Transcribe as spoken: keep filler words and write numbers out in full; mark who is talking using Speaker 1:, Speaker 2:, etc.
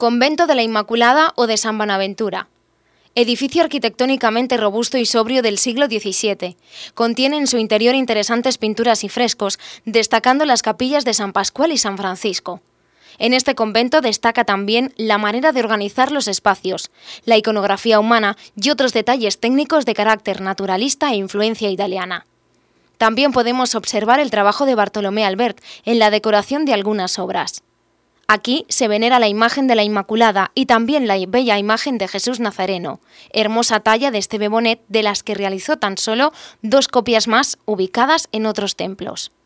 Speaker 1: Convento de la Inmaculada o de San Bonaventura. Edificio arquitectónicamente robusto y sobrio del siglo diecisiete. Contiene en su interior interesantes pinturas y frescos, destacando las capillas de San Pascual y San Francisco. En este convento destaca también la manera de organizar los espacios, la iconografía humana y otros detalles técnicos de carácter naturalista e influencia italiana. También podemos observar el trabajo de Bartolomé Albert en la decoración de algunas obras. Aquí se venera la imagen de la Inmaculada y también la bella imagen de Jesús Nazareno, hermosa talla de Esteve Bonet, de las que realizó tan solo dos copias más ubicadas en otros templos.